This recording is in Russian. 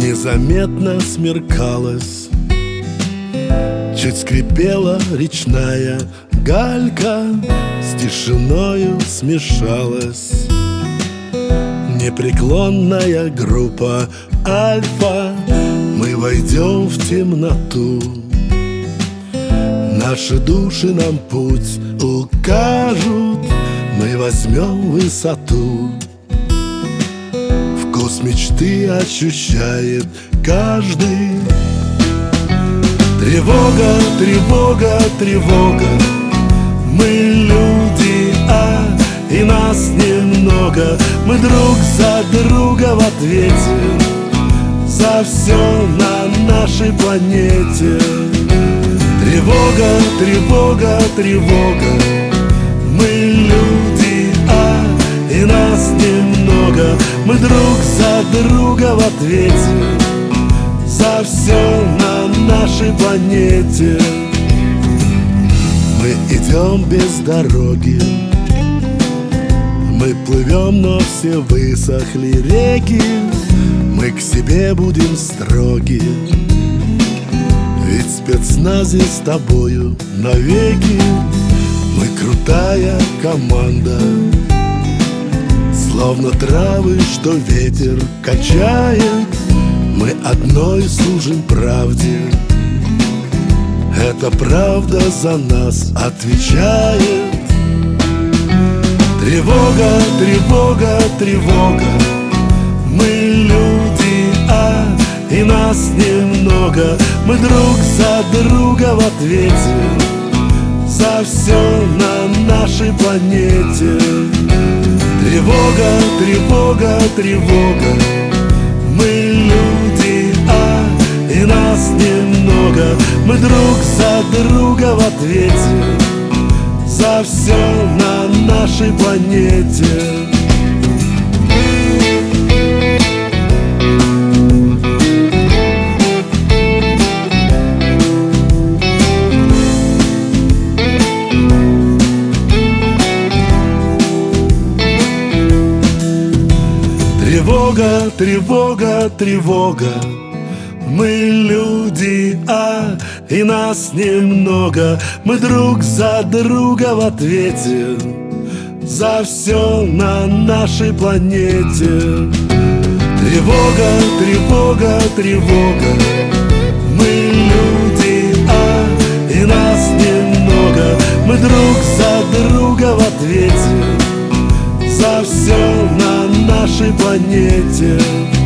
Незаметно смеркалось, чуть скрипела речная галька, с тишиною смешалась непреклонная группа Альфа. Мы войдем в темноту, наши души нам путь укажут, мы возьмем высоту. Вкус мечты ощущает каждый. Тревога, тревога, тревога, мы люди, и нас немного. Мы друг за друга в ответе за все на нашей планете. Тревога, тревога, тревога, мы люди, и нас немного. Мы друг за друга в ответе за все на нашей планете. Мы идем без дороги, мы плывем, но все высохли реки. Мы к себе будем строги, ведь в спецназе с тобою навеки. Мы крутая команда, словно травы, что ветер качает. Мы одной служим правде, эта правда за нас отвечает. Тревога, тревога, тревога, мы люди, и нас немного. Мы друг за друга в ответе за все на нашей планете. Тревога, тревога, тревога, мы люди, и нас немного. Мы друг за друга в ответе за все на нашей планете. Тревога, тревога, тревога, мы люди, и нас немного. Мы друг за друга в ответе за все на нашей планете. Тревога, тревога, тревога, мы люди, и нас немного. Мы друг за друга в ответе за все на нашей планете.